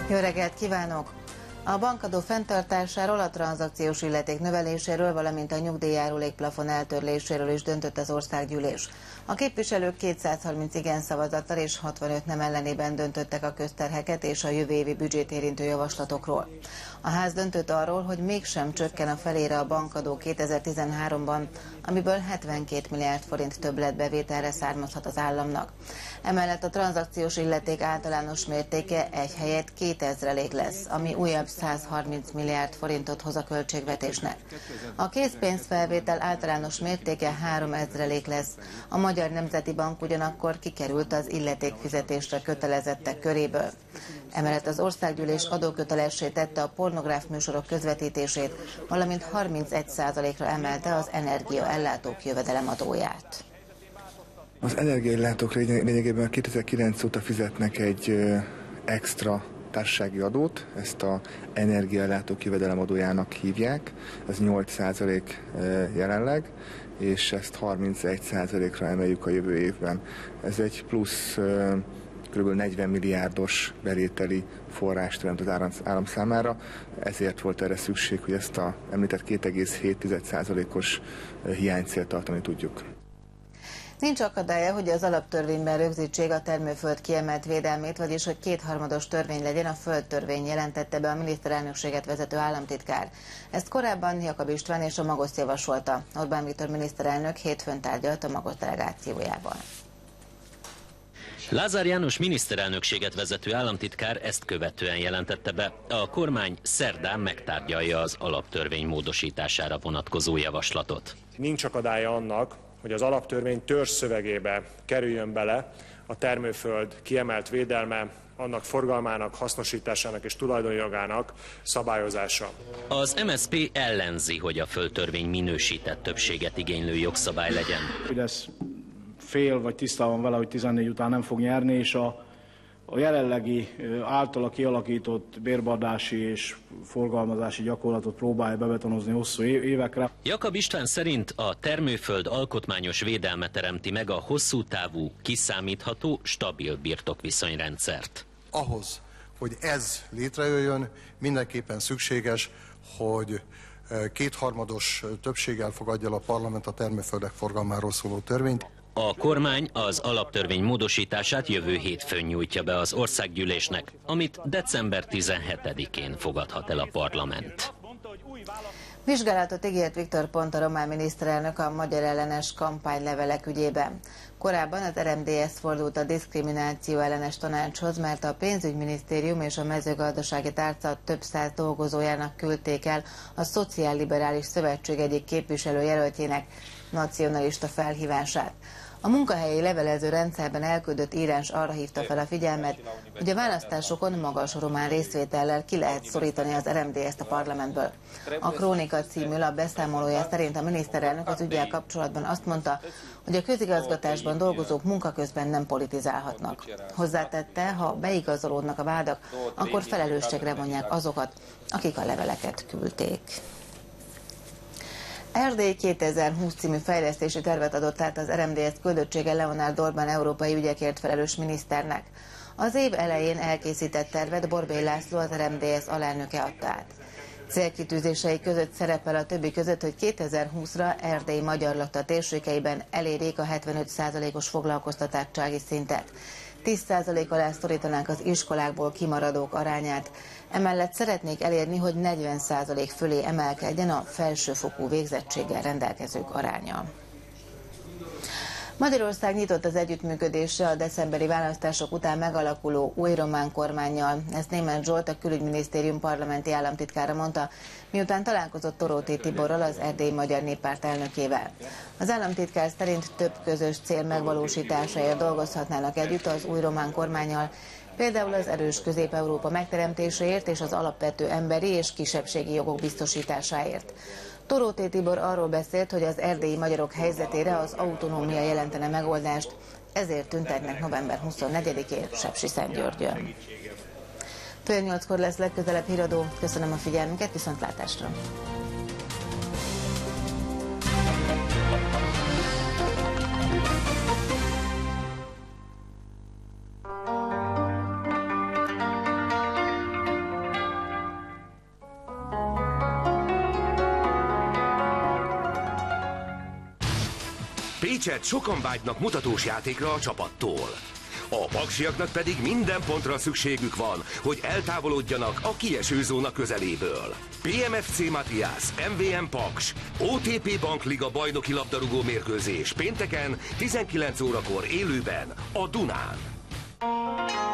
Jó reggelt kívánok! A bankadó fenntartásáról, a tranzakciós illeték növeléséről, valamint a nyugdíjjárulék plafon eltörléséről is döntött az országgyűlés. A képviselők 230 igen szavazattal és 65 nem ellenében döntöttek a közterheket és a jövő évi büdzsét érintő javaslatokról. A ház döntött arról, hogy mégsem csökken a felére a bankadó 2013-ban, amiből 72 milliárd forint többletbevételre származhat az államnak. Emellett a tranzakciós illeték általános mértéke egy helyett 2000% lesz, ami újabb 130 milliárd forintot hoz a költségvetésnek. A készpénzfelvétel általános mértéke 3000% lesz. A Magyar Nemzeti Bank ugyanakkor kikerült az illetékfizetésre kötelezettek köréből. Emellett az országgyűlés adókötelessé tette a pornográf műsorok közvetítését, valamint 31%-ra emelte az energiaellátók jövedelemadóját. Az energiaellátók lényegében 2009 óta fizetnek egy extra társasági adót, ezt az energiaellátók jövedelemadójának hívják, ez 8% jelenleg, és ezt 31%-ra emeljük a jövő évben. Ez egy plusz kb. 40 milliárdos bevételi forrást jelent az állam számára, ezért volt erre szükség, hogy ezt a említett 2,7%-os hiánycélt tartani tudjuk. Nincs akadálya, hogy az alaptörvényben rögzítsék a termőföld kiemelt védelmét, vagyis hogy kétharmados törvény legyen a földtörvény, jelentette be a miniszterelnökséget vezető államtitkár. Ezt korábban Jakab István és a Magoszt javasolta. Orbán Viktor miniszterelnök hétfőn tárgyalt a Magoszt delegációjában. Lázár János miniszterelnökséget vezető államtitkár ezt követően jelentette be. A kormány szerdán megtárgyalja az alaptörvény módosítására vonatkozó javaslatot. Nincs akadálya annak, hogy az alaptörvény törzsszövegébe kerüljön bele a termőföld kiemelt védelme, annak forgalmának, hasznosításának és tulajdonjogának szabályozása. Az MSZP ellenzi, hogy a földtörvény minősített többséget igénylő jogszabály legyen. Fidesz fél vagy tisztában vele, hogy 14 után nem fog nyerni, és a jelenlegi általa kialakított bérbeadási és forgalmazási gyakorlatot próbálja bebetonozni hosszú évekre. Jakab István szerint a termőföld alkotmányos védelme teremti meg a hosszú távú, kiszámítható, stabil birtokviszonyrendszert. Ahhoz, hogy ez létrejöjjön, mindenképpen szükséges, hogy kétharmados többséggel fogadja el a parlament a termőföldek forgalmáról szóló törvényt. A kormány az alaptörvény módosítását jövő hétfőn nyújtja be az országgyűlésnek, amit december 17-én fogadhat el a parlament. Vizsgálatot ígért Viktor Ponta román miniszterelnök a magyar ellenes kampánylevelek ügyében. Korábban az RMDSZ fordult a diszkrimináció ellenes tanácshoz, mert a pénzügyminisztérium és a mezőgazdasági tárca több száz dolgozójának küldték el a Szociálliberális Szövetség egyik képviselőjelöltjének nacionalista felhívását. A munkahelyi levelező rendszerben elküldött írás arra hívta fel a figyelmet, hogy a választásokon magas román részvétellel ki lehet szorítani az RMDSZ-t a parlamentből. A Krónika című lap beszámolója szerint a miniszterelnök az üggyel kapcsolatban azt mondta, hogy a közigazgatásban dolgozók munka közben nem politizálhatnak. Hozzátette, ha beigazolódnak a vádak, akkor felelősségre vonják azokat, akik a leveleket küldték. Erdély 2020 című fejlesztési tervet adott át az RMDSZ küldöttsége Leonard Orbán európai ügyekért felelős miniszternek. Az év elején elkészített tervet Borbély László, az RMDSZ alelnöke adta át. Célkitűzései között szerepel a többi között, hogy 2020-ra Erdély magyar lakta térségeiben elérjék a 75%-os foglalkoztatottsági szintet. 10% alá szorítanánk az iskolákból kimaradók arányát. Emellett szeretnék elérni, hogy 40% fölé emelkedjen a felsőfokú végzettséggel rendelkezők aránya. Magyarország nyitott az együttműködésre a decemberi választások után megalakuló új román kormánnyal. Ezt Németh Zsolt, a Külügyminisztérium parlamenti államtitkára mondta, miután találkozott Toróti Tiborral, az Erdélyi Magyar Néppárt elnökével. Az államtitkár szerint több közös cél megvalósításáért dolgozhatnának együtt az új román kormánnyal, például az erős Közép-Európa megteremtéséért és az alapvető emberi és kisebbségi jogok biztosításáért. Toróti Tibor arról beszélt, hogy az erdélyi magyarok helyzetére az autonómia jelentene megoldást, ezért tüntetnek november 24-én Sepsiszentgyörgyön. Fél 8-kor lesz legközelebb híradó. Köszönöm a figyelmüket, viszontlátásra! Meccset sokan vágynak mutatós játékra a csapattól. A paksiaknak pedig minden pontra szükségük van, hogy eltávolodjanak a kieső zóna közeléből. PMFC Matthias, MVM Paks, OTP Bankliga bajnoki labdarúgó mérkőzés pénteken 19 órakor élőben a Dunán.